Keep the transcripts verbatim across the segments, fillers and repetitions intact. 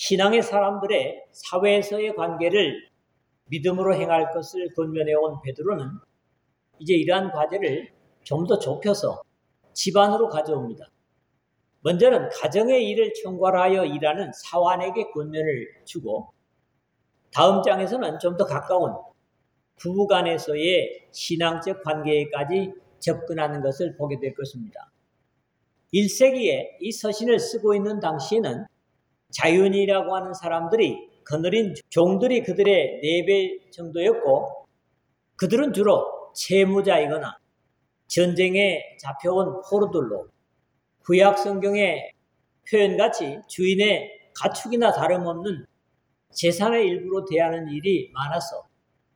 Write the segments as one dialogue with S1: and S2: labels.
S1: 신앙의 사람들의 사회에서의 관계를 믿음으로 행할 것을 권면해온 베드로는 이제 이러한 과제를 좀 더 좁혀서 집안으로 가져옵니다. 먼저는 가정의 일을 총괄하여 일하는 사환에게 권면을 주고, 다음 장에서는 좀 더 가까운 부부간에서의 신앙적 관계까지 접근하는 것을 보게 될 것입니다. 일 세기에 이 서신을 쓰고 있는 당시에는 자윤이라고 하는 사람들이, 거느린 종들이 그들의 네 배 정도였고, 그들은 주로 채무자이거나 전쟁에 잡혀온 포로들로 구약 성경의 표현같이 주인의 가축이나 다름없는 재산의 일부로 대하는 일이 많아서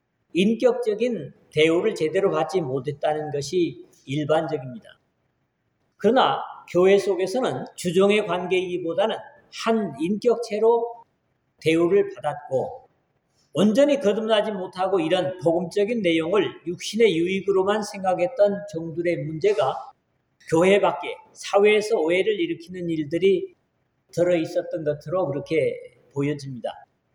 S1: 인격적인 대우를 제대로 받지 못했다는 것이 일반적입니다. 그러나 교회 속에서는 주종의 관계이기보다는 한 인격체로 대우를 받았고, 온전히 거듭나지 못하고 이런 복음적인 내용을 육신의 유익으로만 생각했던 종들의 문제가 교회 밖에 사회에서 오해를 일으키는 일들이 들어있었던 것으로 그렇게 보여집니다.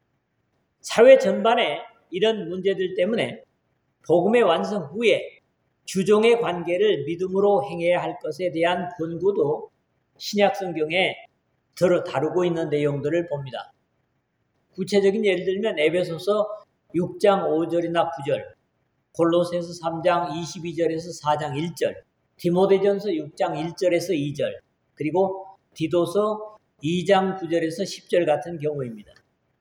S1: 사회 전반에 이런 문제들 때문에 복음의 완성 후에 주종의 관계를 믿음으로 행해야 할 것에 대한 권고도 신약 성경에 들어 다루고 있는 내용들을 봅니다. 구체적인 예를 들면 에베소서 육 장 오 절이나 구 절, 골로새서 삼 장 이십이 절에서 사 장 일 절, 디모데전서 육 장 일 절에서 이 절, 그리고 디도서 이 장 구 절에서 십 절 같은 경우입니다.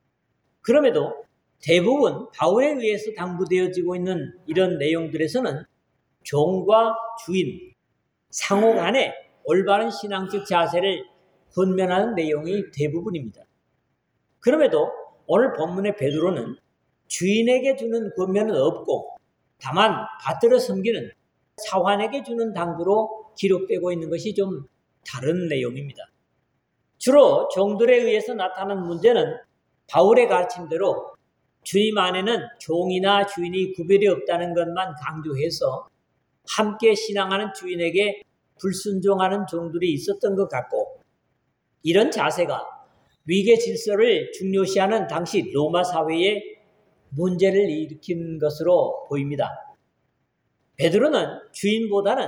S1: 그럼에도 대부분 바울에 의해서 당부되어지고 있는 이런 내용들에서는 종과 주인, 상호 간의 올바른 신앙적 자세를 권면하는 내용이 대부분입니다. 그럼에도 오늘 본문의 베드로는 주인에게 주는 권면은 없고, 다만 받들어 섬기는 사환에게 주는 당부로 기록되고 있는 것이 좀 다른 내용입니다. 주로 종들에 의해서 나타난 문제는 바울의 가르침대로 주님 안에는 종이나 주인이 구별이 없다는 것만 강조해서 함께 신앙하는 주인에게 불순종하는 종들이 있었던 것 같고, 이런 자세가 위계 질서를 중요시하는 당시 로마 사회에 문제를 일으킨 것으로 보입니다. 베드로는 주인보다는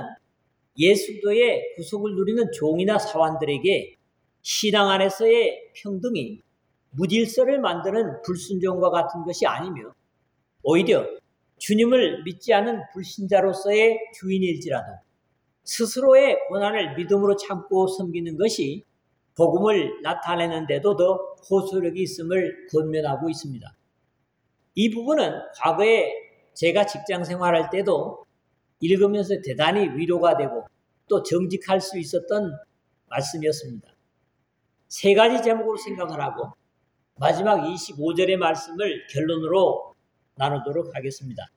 S1: 예수도의 구속을 누리는 종이나 사환들에게 신앙 안에서의 평등이 무질서를 만드는 불순종과 같은 것이 아니며, 오히려 주님을 믿지 않은 불신자로서의 주인일지라도 스스로의 고난을 믿음으로 참고 섬기는 것이 복음을 나타내는 데도 더 호소력이 있음을 권면하고 있습니다. 이 부분은 과거에 제가 직장 생활할 때도 읽으면서 대단히 위로가 되고 또 정직할 수 있었던 말씀이었습니다. 세 가지 제목으로 생각을 하고 마지막 이십오 절의 말씀을 결론으로 나누도록 하겠습니다.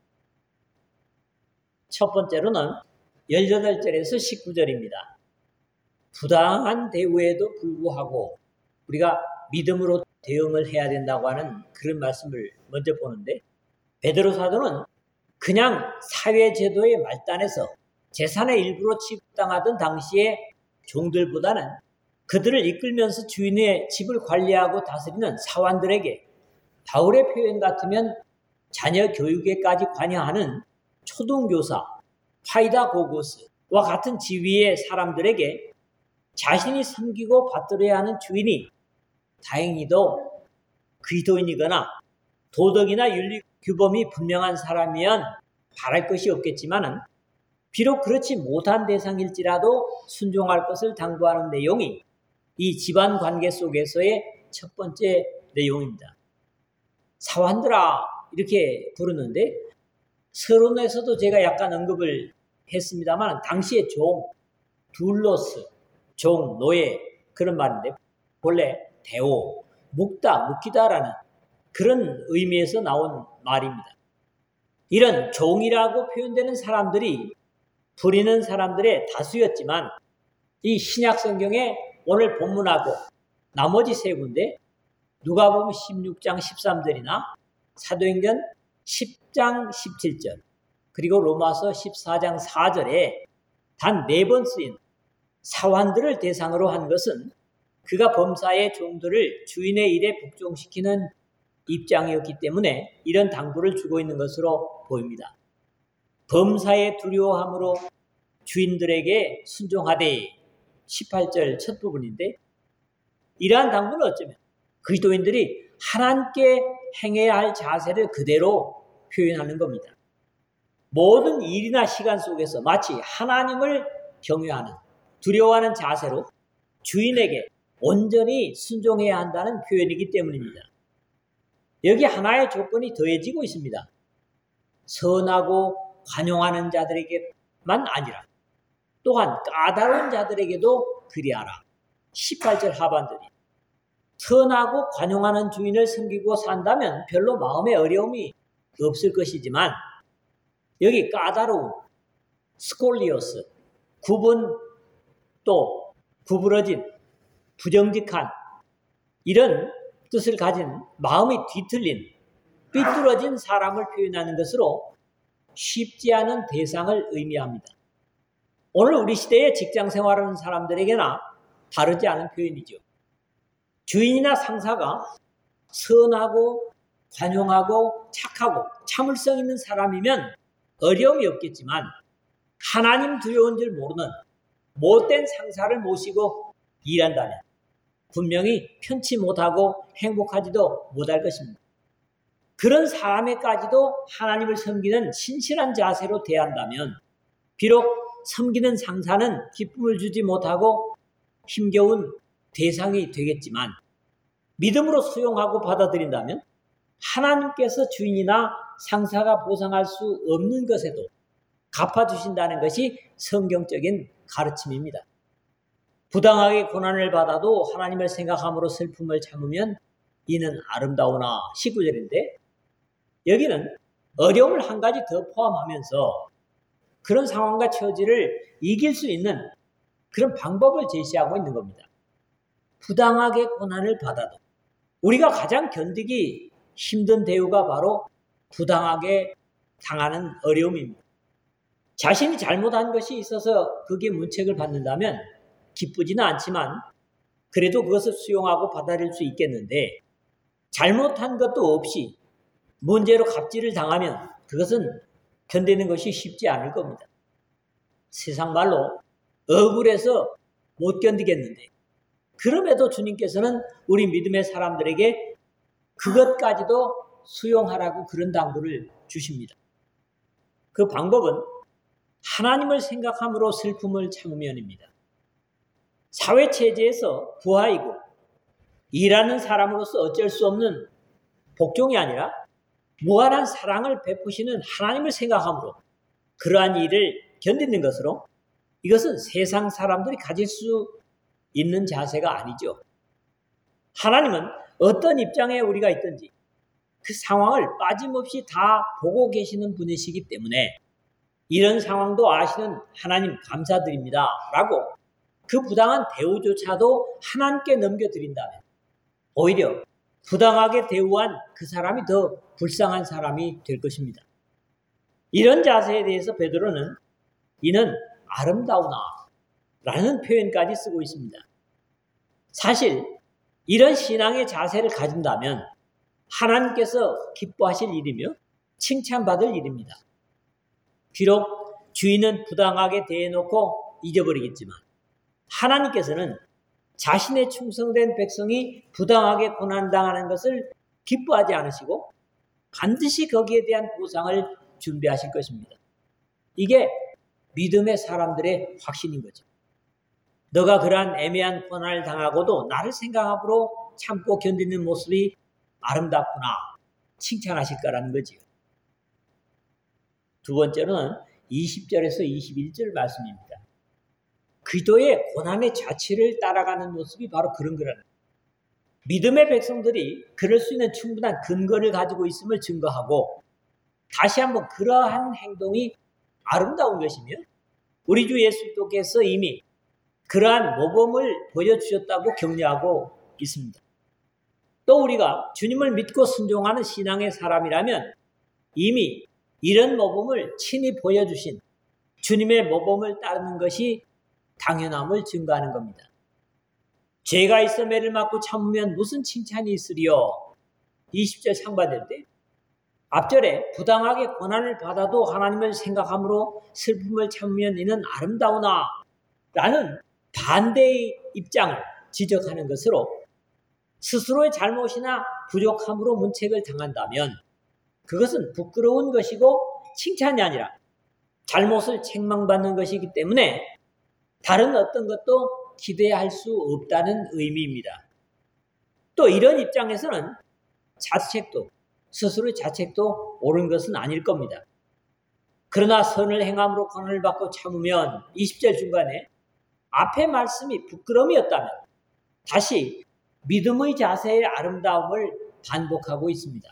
S1: 첫 번째로는 십팔 절에서 십구 절입니다. 부당한 대우에도 불구하고 우리가 믿음으로 대응을 해야 된다고 하는 그런 말씀을 먼저 보는데, 베드로 사도는 그냥 사회제도의 말단에서 재산의 일부로 취급당하던 당시의 종들보다는 그들을 이끌면서 주인의 집을 관리하고 다스리는 사환들에게, 바울의 표현 같으면 자녀 교육에까지 관여하는 초등교사, 파이다고고스와 같은 지위의 사람들에게 자신이 섬기고 받들어야 하는 주인이 다행히도 그리스도인이거나 도덕이나 윤리 규범이 분명한 사람이면 바랄 것이 없겠지만, 비록 그렇지 못한 대상일지라도 순종할 것을 당부하는 내용이 이 집안 관계 속에서의 첫 번째 내용입니다. 사환들아 이렇게 부르는데, 서론에서도 제가 약간 언급을 했습니다만 당시의 종, 둘로스, 종, 노예 그런 말인데, 본래 대오, 묵다, 묵히다라는 그런 의미에서 나온 말입니다. 이런 종이라고 표현되는 사람들이 부리는 사람들의 다수였지만, 이 신약 성경에 오늘 본문하고 나머지 세 군데, 누가복음 십육 장 십삼 절이나 사도행전 십 장 십칠 절, 그리고 로마서 십사 장 사 절에 단 네 번 쓰인 사환들을 대상으로 한 것은 그가 범사의 종들을 주인의 일에 복종시키는 입장이었기 때문에 이런 당부를 주고 있는 것으로 보입니다. 범사의 두려워함으로 주인들에게 순종하되 십팔 절 첫 부분인데, 이러한 당부는 어쩌면 그리스도인들이 하나님께 행해야 할 자세를 그대로 표현하는 겁니다. 모든 일이나 시간 속에서 마치 하나님을 경외하는, 두려워하는 자세로 주인에게 온전히 순종해야 한다는 표현이기 때문입니다. 여기 하나의 조건이 더해지고 있습니다. 선하고 관용하는 자들에게만 아니라 또한 까다로운 자들에게도 그리하라. 십팔 절 하반절이. 선하고 관용하는 주인을 섬기고 산다면 별로 마음에 어려움이 없을 것이지만, 여기 까다로운, 스콜리오스, 구분, 또 구부러진, 부정직한, 이런 뜻을 가진 마음이 뒤틀린, 삐뚤어진 사람을 표현하는 것으로 쉽지 않은 대상을 의미합니다. 오늘 우리 시대의 직장 생활하는 사람들에게나 다르지 않은 표현이죠. 주인이나 상사가 선하고 관용하고 착하고 참을성 있는 사람이면 어려움이 없겠지만, 하나님 두려운 줄 모르는 못된 상사를 모시고 일한다면 분명히 편치 못하고 행복하지도 못할 것입니다. 그런 사람에까지도 하나님을 섬기는 신실한 자세로 대한다면 비록 섬기는 상사는 기쁨을 주지 못하고 힘겨운 대상이 되겠지만, 믿음으로 수용하고 받아들인다면 하나님께서 주인이나 상사가 보상할 수 없는 것에도 갚아주신다는 것이 성경적인 가르침입니다. 부당하게 고난을 받아도 하나님을 생각함으로 슬픔을 참으면 이는 아름다우나 십구 절인데, 여기는 어려움을 한 가지 더 포함하면서 그런 상황과 처지를 이길 수 있는 그런 방법을 제시하고 있는 겁니다. 부당하게 고난을 받아도 우리가 가장 견디기 힘든 대우가 바로 부당하게 당하는 어려움입니다. 자신이 잘못한 것이 있어서 그게 문책을 받는다면 기쁘지는 않지만 그래도 그것을 수용하고 받아들일 수 있겠는데, 잘못한 것도 없이 문제로 갑질을 당하면 그것은 견디는 것이 쉽지 않을 겁니다. 세상 말로 억울해서 못 견디겠는데, 그럼에도 주님께서는 우리 믿음의 사람들에게 그것까지도 수용하라고 그런 당부를 주십니다. 그 방법은 하나님을 생각함으로 슬픔을 참으면입니다. 사회체제에서 부하이고 일하는 사람으로서 어쩔 수 없는 복종이 아니라 무한한 사랑을 베푸시는 하나님을 생각함으로 그러한 일을 견디는 것으로, 이것은 세상 사람들이 가질 수 있는 자세가 아니죠. 하나님은 어떤 입장에 우리가 있든지 그 상황을 빠짐없이 다 보고 계시는 분이시기 때문에 이런 상황도 아시는 하나님 감사드립니다 라고 그 부당한 대우조차도 하나님께 넘겨드린다면 오히려 부당하게 대우한 그 사람이 더 불쌍한 사람이 될 것입니다. 이런 자세에 대해서 베드로는 이는 아름다우나 라는 표현까지 쓰고 있습니다. 사실 이런 신앙의 자세를 가진다면 하나님께서 기뻐하실 일이며 칭찬받을 일입니다. 비록 주인은 부당하게 대해놓고 잊어버리겠지만 하나님께서는 자신의 충성된 백성이 부당하게 고난당하는 것을 기뻐하지 않으시고 반드시 거기에 대한 보상을 준비하실 것입니다. 이게 믿음의 사람들의 확신인 거죠. 너가 그러한 애매한 고난을 당하고도 나를 생각함으로 참고 견디는 모습이 아름답구나 칭찬하실 거라는 거지요. 두 번째로는 이십 절에서 이십일 절 말씀입니다. 그리스도의 고난의 자취를 따라가는 모습이 바로 그런 거라는 거예요. 믿음의 백성들이 그럴 수 있는 충분한 근거를 가지고 있음을 증거하고 다시 한번 그러한 행동이 아름다운 것이며 우리 주 예수께서 이미 그러한 모범을 보여주셨다고 격려하고 있습니다. 또 우리가 주님을 믿고 순종하는 신앙의 사람이라면 이미 이런 모범을 친히 보여주신 주님의 모범을 따르는 것이 당연함을 증거하는 겁니다. 죄가 있어 매를 맞고 참으면 무슨 칭찬이 있으리요. 이십 절 상반절인데 앞절에 부당하게 고난을 받아도 하나님을 생각함으로 슬픔을 참으면 이는 아름다우나 라는 반대의 입장을 지적하는 것으로 스스로의 잘못이나 부족함으로 문책을 당한다면 그것은 부끄러운 것이고 칭찬이 아니라 잘못을 책망받는 것이기 때문에 다른 어떤 것도 기대할 수 없다는 의미입니다. 또 이런 입장에서는 자책도 스스로의 자책도 옳은 것은 아닐 겁니다. 그러나 선을 행함으로 고난을 받고 참으면 이십 절 중간에 앞의 말씀이 부끄러움이었다면 다시 믿음의 자세의 아름다움을 반복하고 있습니다.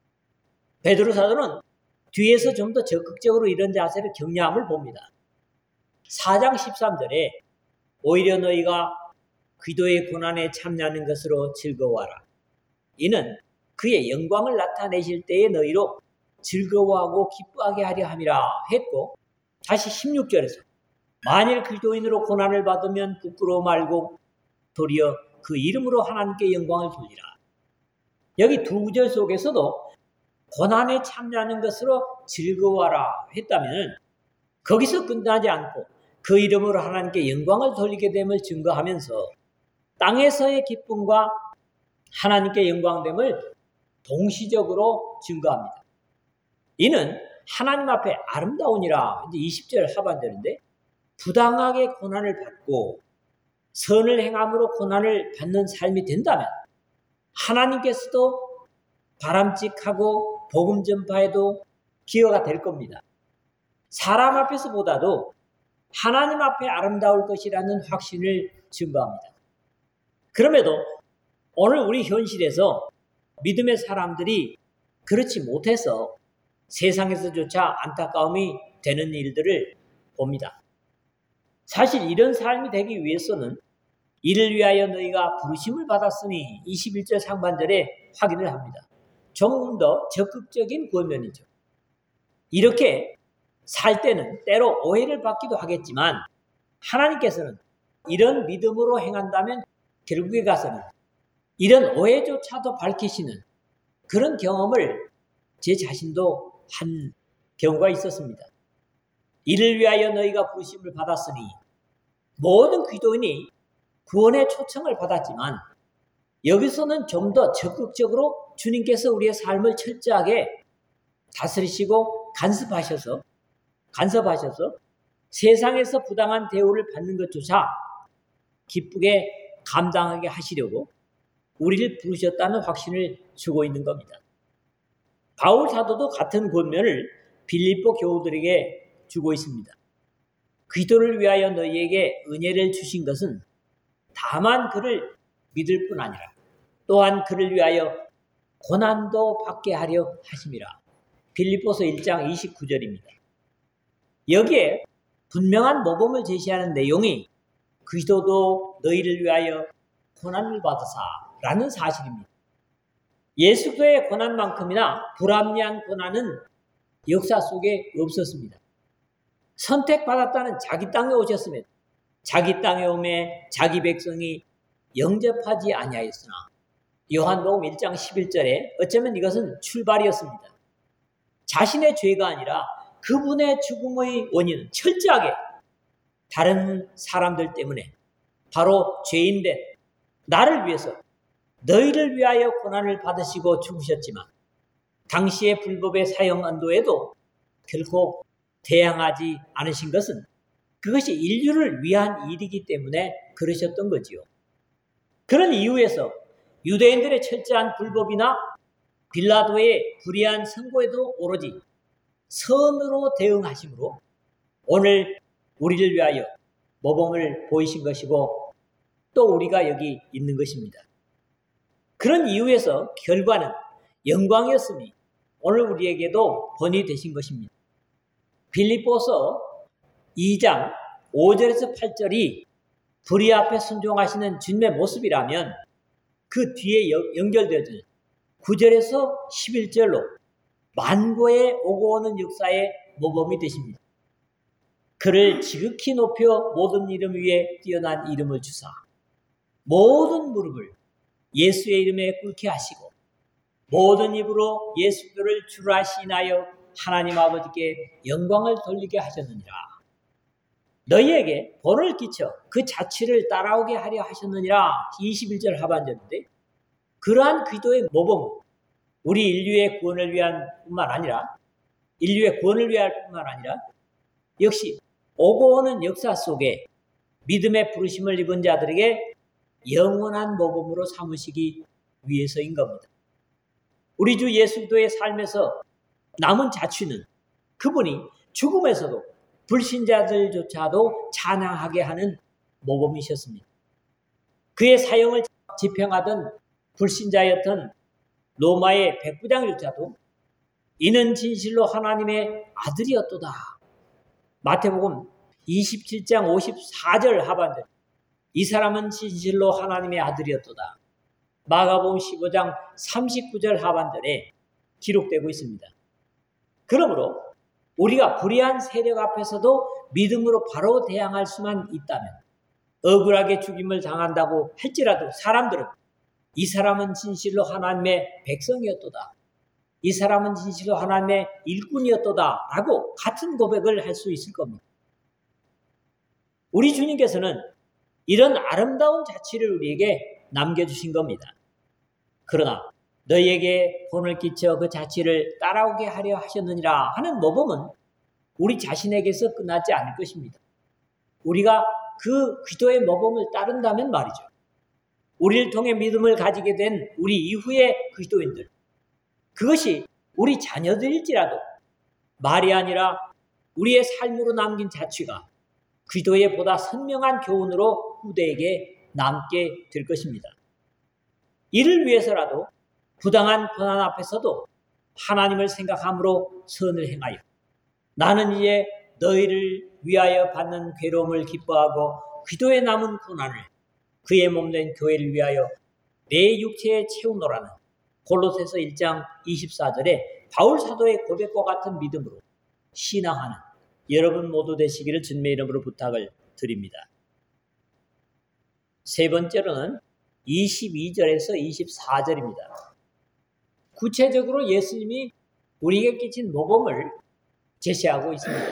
S1: 베드로 사도는 뒤에서 좀 더 적극적으로 이런 자세를 격려함을 봅니다. 사 장 십삼 절에 오히려 너희가 기도의 고난에 참여하는 것으로 즐거워하라. 이는 그의 영광을 나타내실 때에 너희로 즐거워하고 기뻐하게 하려 함이라 했고 다시 십육 절에서 만일 기도인으로 고난을 받으면 부끄러워 말고 도리어 그 이름으로 하나님께 영광을 돌리라. 여기 두 구절 속에서도 고난에 참여하는 것으로 즐거워하라 했다면 거기서 끝나지 않고 그 이름으로 하나님께 영광을 돌리게 됨을 증거하면서 땅에서의 기쁨과 하나님께 영광됨을 동시적으로 증거합니다. 이는 하나님 앞에 아름다우니라. 이제 이십 절 하반절인데 부당하게 고난을 받고 선을 행함으로 고난을 받는 삶이 된다면 하나님께서도 바람직하고 복음 전파에도 기여가 될 겁니다. 사람 앞에서보다도 하나님 앞에 아름다울 것이라는 확신을 증거합니다. 그럼에도 오늘 우리 현실에서 믿음의 사람들이 그렇지 못해서 세상에서조차 안타까움이 되는 일들을 봅니다. 사실 이런 삶이 되기 위해서는 이를 위하여 너희가 부르심을 받았으니 이십일 절 상반절에 확인을 합니다. 조금 더 적극적인 권면이죠. 이렇게 살 때는 때로 오해를 받기도 하겠지만 하나님께서는 이런 믿음으로 행한다면 결국에 가서는 이런 오해조차도 밝히시는 그런 경험을 제 자신도 한 경우가 있었습니다. 이를 위하여 너희가 부르심을 받았으니 모든 기도인이 구원의 초청을 받았지만 여기서는 좀 더 적극적으로 주님께서 우리의 삶을 철저하게 다스리시고 간섭하셔서 간섭하셔서 세상에서 부당한 대우를 받는 것조차 기쁘게 감당하게 하시려고 우리를 부르셨다는 확신을 주고 있는 겁니다. 바울 사도도 같은 권면을 빌립보 교우들에게 주고 있습니다. 기도를 위하여 너희에게 은혜를 주신 것은 다만 그를 믿을 뿐 아니라 또한 그를 위하여 고난도 받게 하려 하심이라. 빌립보서 일 장 이십구 절입니다. 여기에 분명한 모범을 제시하는 내용이 그리스도도 너희를 위하여 고난을 받으사라는 사실입니다. 예수의 고난만큼이나 불합리한 고난은 역사 속에 없었습니다. 선택받았다는 자기 땅에 오셨으면 자기 땅에 오매 자기 백성이 영접하지 아니하였으나 요한복음 일 장 십일 절에 어쩌면 이것은 출발이었습니다. 자신의 죄가 아니라 그분의 죽음의 원인은 철저하게 다른 사람들 때문에 바로 죄인된 나를 위해서 너희를 위하여 고난을 받으시고 죽으셨지만 당시의 불법의 사형 언도에도 결코 대항하지 않으신 것은 그것이 인류를 위한 일이기 때문에 그러셨던 거지요. 그런 이유에서 유대인들의 철저한 불법이나 빌라도의 불의한 선고에도 오로지 선으로 대응하심으로 오늘 우리를 위하여 모범을 보이신 것이고 또 우리가 여기 있는 것입니다. 그런 이유에서 결과는 영광이었으니 오늘 우리에게도 본이 되신 것입니다. 빌립보서 이 장 오 절에서 팔 절이 불의 앞에 순종하시는 주님의 모습이라면 그 뒤에 연결되어진 구 절에서 십일 절로 만고에 오고 오는 역사의 모범이 되십니다. 그를 지극히 높여 모든 이름 위에 뛰어난 이름을 주사 모든 무릎을 예수의 이름에 꿇게 하시고 모든 입으로 예수를 주라 시인하여 하나님 아버지께 영광을 돌리게 하셨느니라. 너희에게 본을 끼쳐 그 자취를 따라오게 하려 하셨느니라. 이십일 절 하반절인데, 그러한 기도의 모범은 우리 인류의 구원을 위한 뿐만 아니라 인류의 구원을 위할 뿐만 아니라 역시 오고 오는 역사 속에 믿음의 부르심을 입은 자들에게 영원한 모범으로 삼으시기 위해서인 겁니다. 우리 주 예수 그리스도의 삶에서 남은 자취는 그분이 죽음에서도 불신자들조차도 찬양하게 하는 모범이셨습니다. 그의 사형을 집행하던 불신자였던 로마의 백부장조차도 이는 진실로 하나님의 아들이었도다. 마태복음 이십칠 장 오십사 절 하반절, 이 사람은 진실로 하나님의 아들이었도다. 마가복음 십오 장 삼십구 절 하반절에 기록되고 있습니다. 그러므로 우리가 불의한 세력 앞에서도 믿음으로 바로 대항할 수만 있다면, 억울하게 죽임을 당한다고 할지라도 사람들은 이 사람은 진실로 하나님의 백성이었도다, 이 사람은 진실로 하나님의 일꾼이었도다 라고 같은 고백을 할 수 있을 겁니다. 우리 주님께서는 이런 아름다운 자취를 우리에게 남겨주신 겁니다. 그러나 너희에게 본을 끼쳐 그 자취를 따라오게 하려 하셨느니라 하는 모범은 우리 자신에게서 끝나지 않을 것입니다. 우리가 그 기도의 모범을 따른다면 말이죠. 우리를 통해 믿음을 가지게 된 우리 이후의 그리스도인들, 그것이 우리 자녀들일지라도 말이 아니라 우리의 삶으로 남긴 자취가 기도의 보다 선명한 교훈으로 후대에게 남게 될 것입니다. 이를 위해서라도 부당한 고난 앞에서도 하나님을 생각함으로 선을 행하여 나는 이제 너희를 위하여 받는 괴로움을 기뻐하고 기도에 남은 고난을 그의 몸된 교회를 위하여 내 육체에 채우노라는 골로새서 일 장 이십사 절에 바울 사도의 고백과 같은 믿음으로 신앙하는 여러분 모두 되시기를 주님의 이름으로 부탁을 드립니다. 세 번째로는 이십이 절에서 이십사 절입니다. 구체적으로 예수님이 우리에게 끼친 모범을 제시하고 있습니다.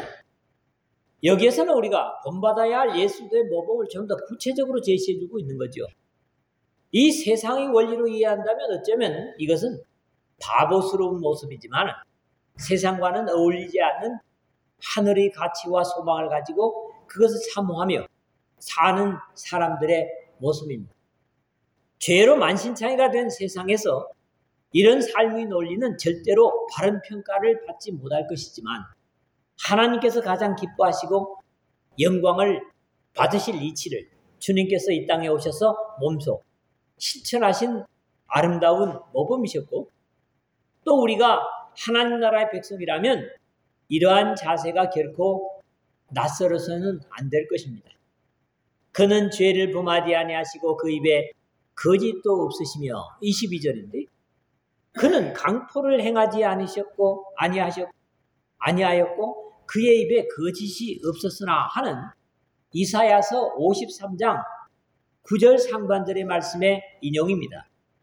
S1: 여기에서는 우리가 본받아야 할 예수의 모범을 좀 더 구체적으로 제시해주고 있는 거죠. 이 세상의 원리로 이해한다면 어쩌면 이것은 바보스러운 모습이지만 세상과는 어울리지 않는 하늘의 가치와 소망을 가지고 그것을 사모하며 사는 사람들의 모습입니다. 죄로 만신창이가 된 세상에서 이런 삶의 논리는 절대로 바른 평가를 받지 못할 것이지만 하나님께서 가장 기뻐하시고 영광을 받으실 이치를 주님께서 이 땅에 오셔서 몸소 실천하신 아름다운 모범이셨고, 또 우리가 하나님 나라의 백성이라면 이러한 자세가 결코 낯설어서는 안 될 것입니다. 그는 죄를 범하지 아니하시고 그 입에 거짓도 없으시며, 이십이 절인데 그는 강포를 행하지 않으셨고 아니하셨고 아니하였고 그의 입에 거짓이 없었으나 하는 이사야서 오십삼 장 구 절 상반절의 말씀의 인용입니다.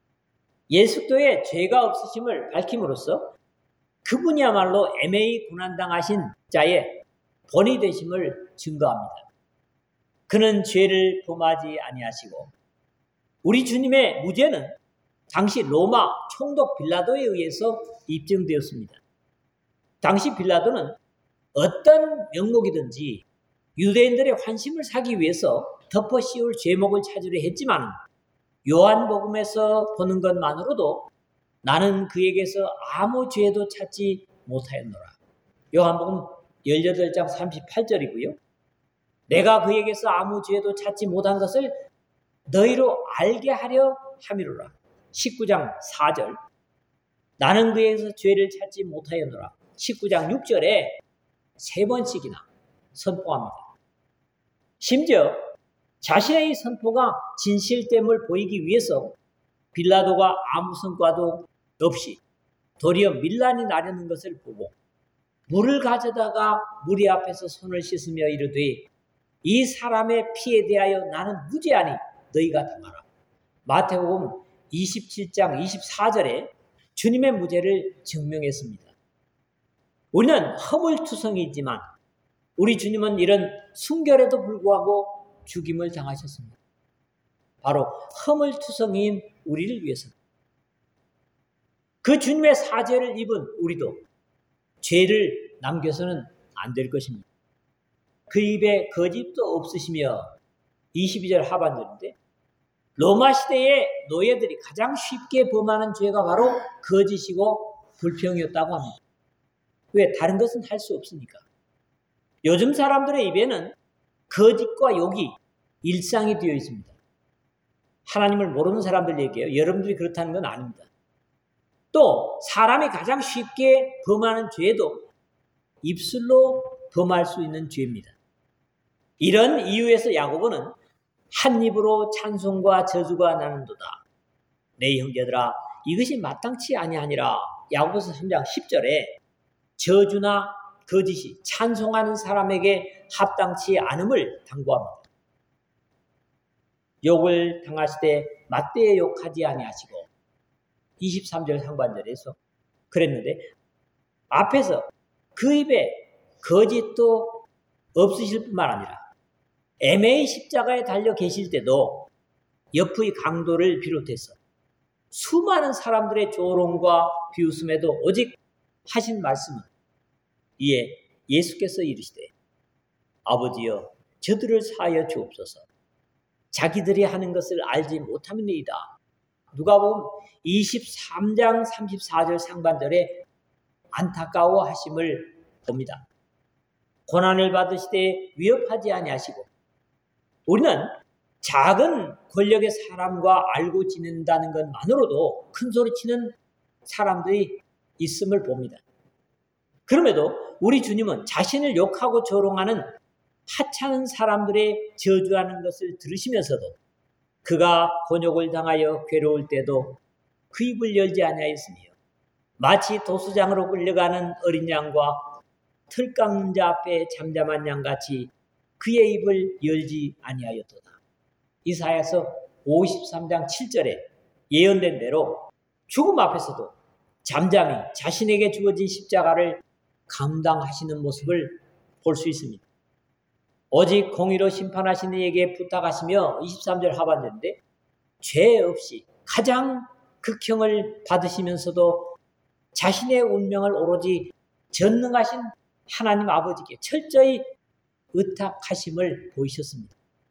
S1: 예수도의 죄가 없으심을 밝힘으로써 그분이야말로 애매히 고난당하신 자의 본이 되심을 증거합니다. 그는 죄를 범하지 아니하시고, 우리 주님의 무죄는 당시 로마 총독 빌라도에 의해서 입증되었습니다. 당시 빌라도는 어떤 명목이든지 유대인들의 환심을 사기 위해서 덮어 씌울 죄목을 찾으려 했지만 요한복음에서 보는 것만으로도 나는 그에게서 아무 죄도 찾지 못하였노라. 요한복음 십팔 장 삼십팔 절이고요. 내가 그에게서 아무 죄도 찾지 못한 것을 너희로 알게 하려 함이로라. 십구 장 사 절. 나는 그에게서 죄를 찾지 못하였노라. 십구 장 육 절에 세 번씩이나 선포합니다. 심지어 자신의 선포가 진실됨을 보이기 위해서 빌라도가 아무 성과도 없이 도리어 밀란이 나려는 것을 보고 물을 가져다가 무리 앞에서 손을 씻으며 이르되 이 사람의 피에 대하여 나는 무죄하니 너희가 당하라. 마태복음 이십칠 장 이십사 절에 주님의 무죄를 증명했습니다. 우리는 허물투성이지만 우리 주님은 이런 순결에도 불구하고 죽임을 당하셨습니다. 바로 허물투성이인 우리를 위해서. 그 주님의 사죄를 입은 우리도 죄를 남겨서는 안 될 것입니다. 그 입에 거짓도 없으시며 이십이 절 하반절인데 로마 시대의 노예들이 가장 쉽게 범하는 죄가 바로 거짓이고 불평이었다고 합니다. 왜? 다른 것은 할 수 없으니까. 요즘 사람들의 입에는 거짓과 욕이 일상이 되어 있습니다. 하나님을 모르는 사람들 얘기해요. 여러분들이 그렇다는 건 아닙니다. 또 사람이 가장 쉽게 범하는 죄도 입술로 범할 수 있는 죄입니다. 이런 이유에서 야고보는 한 입으로 찬송과 저주가 나는도다. 내 형제들아 이것이 마땅치 아니하니라. 야고보서 삼 장 십 절에 저주나 거짓이 찬송하는 사람에게 합당치 않음을 당부합니다. 욕을 당하시되 맞대에 욕하지 아니하시고 이십삼 절 상반절에서 그랬는데 앞에서 그 입에 거짓도 없으실 뿐만 아니라 애매히 십자가에 달려 계실 때도 옆의 강도를 비롯해서 수많은 사람들의 조롱과 비웃음에도 오직 하신 말씀은 이에 예수께서 이르시되 아버지여 저들을 사하여 주옵소서. 자기들이 하는 것을 알지 못함이니이다. 누가복음 이십삼 장 삼십사 절 상반절에 안타까워하심을 봅니다. 고난을 받으시되 위협하지 아니하시고 우리는 작은 권력의 사람과 알고 지낸다는 것만으로도 큰 소리치는 사람들이 있음을 봅니다. 그럼에도 우리 주님은 자신을 욕하고 조롱하는 하찮은 사람들의 저주하는 것을 들으시면서도 그가 곤욕을 당하여 괴로울 때도 그 입을 열지 아니하였으며 마치 도수장으로 끌려가는 어린 양과 틀 깎는 자 앞에 잠잠한 양같이 그의 입을 열지 아니하였도다. 이사야서 오십삼 장 칠 절에 예언된 대로 죽음 앞에서도 잠잠히 자신에게 주어진 십자가를 감당하시는 모습을 볼 수 있습니다. 오직 공의로 심판하시는 이에게 부탁하시며 이십삼 절 하반절인데 죄 없이 가장 극형을 받으시면서도 자신의 운명을 오로지 전능하신 하나님 아버지께 철저히 의탁하심을 보이셨습니다.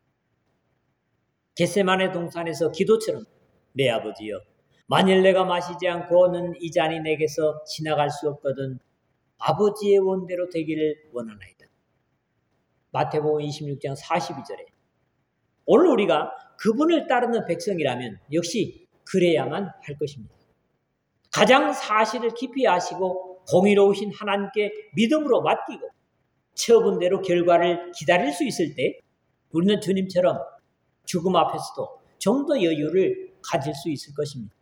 S1: 겟세마네 동산에서 기도처럼 내 아버지여 만일 내가 마시지 않고는 이 잔이 내게서 지나갈 수 없거든 아버지의 원대로 되기를 원하나이다. 마태복음 이십육 장 사십이 절에 오늘 우리가 그분을 따르는 백성이라면 역시 그래야만 할 것입니다. 가장 사실을 깊이 아시고 공의로우신 하나님께 믿음으로 맡기고 처분대로 결과를 기다릴 수 있을 때 우리는 주님처럼 죽음 앞에서도 좀 더 여유를 가질 수 있을 것입니다.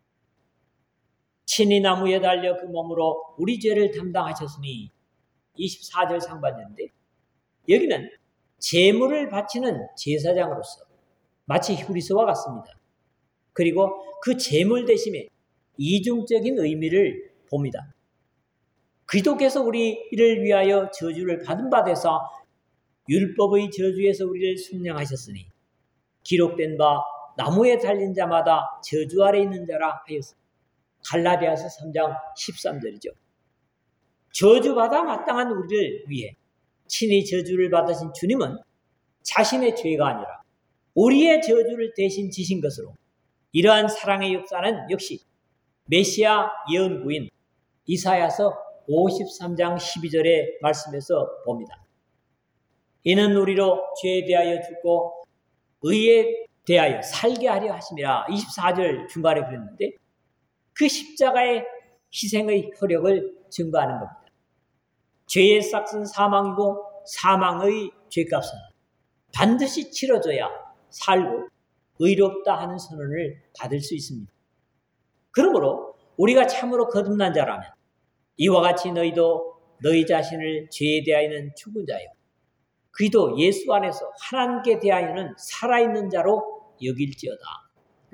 S1: 친히 나무에 달려 그 몸으로 우리 죄를 담당하셨으니 이십사 절 상반절인데 여기는 제물을 바치는 제사장으로서 마치 히브리서와 같습니다. 그리고 그 제물 대심에 이중적인 의미를 봅니다. 그리스도께서 우리를 위하여 저주를 받은 바 되사 율법의 저주에서 우리를 속량하셨으니 기록된 바 나무에 달린 자마다 저주 아래 있는 자라 하였습니다. 갈라디아서 삼 장 십삼 절이죠. 저주받아 마땅한 우리를 위해 친히 저주를 받으신 주님은 자신의 죄가 아니라 우리의 저주를 대신 지신 것으로 이러한 사랑의 역사는 역시 메시아 예언구인 이사야서 오십삼 장 십이 절의 말씀에서 봅니다. 이는 우리로 죄에 대하여 죽고 의에 대하여 살게 하려 하심이라. 이십사 절 중간에 그랬는데 그 십자가의 희생의 효력을 증거하는 겁니다. 죄의 싹은 사망이고 사망의 죄값은 반드시 치러져야 살고 의롭다 하는 선언을 받을 수 있습니다. 그러므로 우리가 참으로 거듭난 자라면 이와 같이 너희도 너희 자신을 죄에 대하여는 죽은 자요 그리스도 예수 안에서 하나님께 대하여는 살아있는 자로 여길지어다.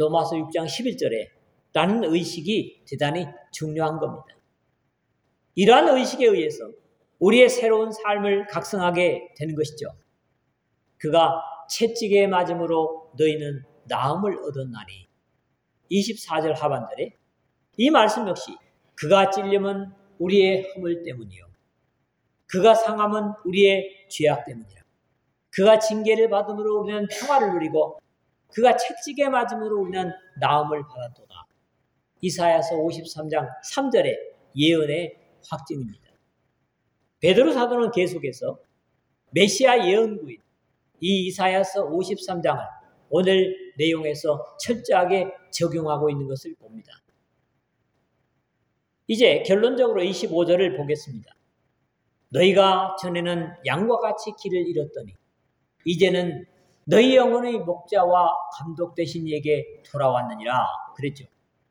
S1: 로마서 육 장 십일 절에 라는 의식이 대단히 중요한 겁니다. 이러한 의식에 의해서 우리의 새로운 삶을 각성하게 되는 것이죠. 그가 채찍에 맞음으로 너희는 나음을 얻었나니. 이십사 절 하반절에 이 말씀 역시 그가 찔림은 우리의 허물 때문이요 그가 상함은 우리의 죄악 때문이라. 그가 징계를 받음으로 우리는 평화를 누리고 그가 채찍에 맞음으로 우리는 나음을 받았도다. 이사야서 오십삼 장 삼 절의 예언의 확증입니다. 베드로 사도는 계속해서 메시아 예언구인 이 이사야서 오십삼 장을 오늘 내용에서 철저하게 적용하고 있는 것을 봅니다. 이제 결론적으로 이십오 절을 보겠습니다. 너희가 전에는 양과 같이 길을 잃었더니 이제는 너희 영혼의 목자와 감독 되신 이에게 돌아왔느니라 그랬죠.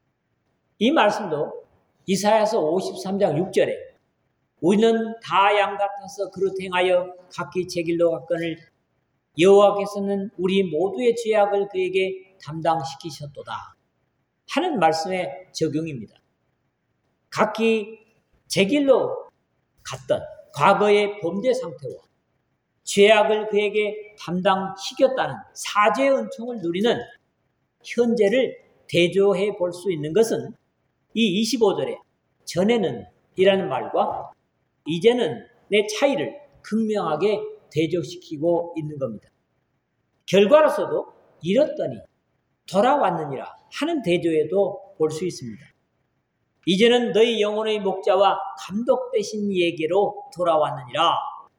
S1: 이 말씀도 이사야서 오십삼 장 육 절에 우리는 다 양 같아서 그릇 행하여 각기 제 길로 갔거늘 여호와께서는 우리 모두의 죄악을 그에게 담당시키셨도다 하는 말씀의 적용입니다. 각기 제 길로 갔던 과거의 범죄 상태와 죄악을 그에게 담당시켰다는 사죄의 은총을 누리는 현재를 대조해 볼 수 있는 것은 이 이십오 절에 전에는 이라는 말과 이제는 내 차이를 극명하게 대조시키고 있는 겁니다. 결과로서도 잃었더니 돌아왔느니라 하는 대조에도 볼 수 있습니다. 이제는 너희 영혼의 목자와 감독 되신 이에게로 돌아왔느니라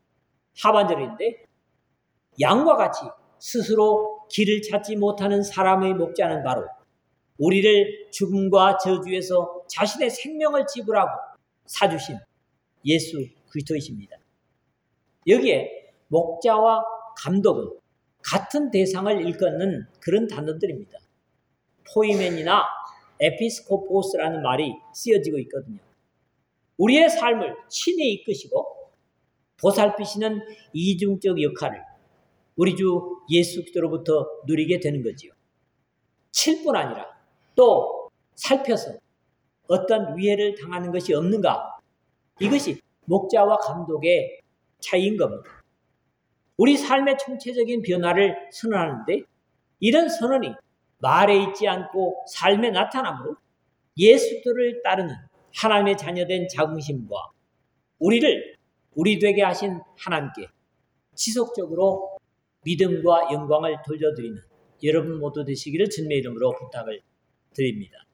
S1: 하반절인데 양과 같이 스스로 길을 찾지 못하는 사람의 목자는 바로 우리를 죽음과 저주에서 자신의 생명을 지불하고 사주신 예수 그리스도이십니다. 여기에 목자와 감독은 같은 대상을 일컫는 그런 단어들입니다. 포이멘이나 에피스코포스라는 말이 쓰여지고 있거든요. 우리의 삶을 친히 이끄시고 보살피시는 이중적 역할을 우리 주 예수 그리스도로부터 누리게 되는 거지요. 칠 뿐 아니라 또 살펴서 어떤 위해를 당하는 것이 없는가? 이것이 목자와 감독의 차이인 겁니다. 우리 삶의 총체적인 변화를 선언하는데 이런 선언이 말에 있지 않고 삶에 나타나므로 예수를 따르는 하나님의 자녀된 자긍심과 우리를 우리 되게 하신 하나님께 지속적으로 믿음과 영광을 돌려드리는 여러분 모두 되시기를 주님의 이름으로 부탁을 드립니다.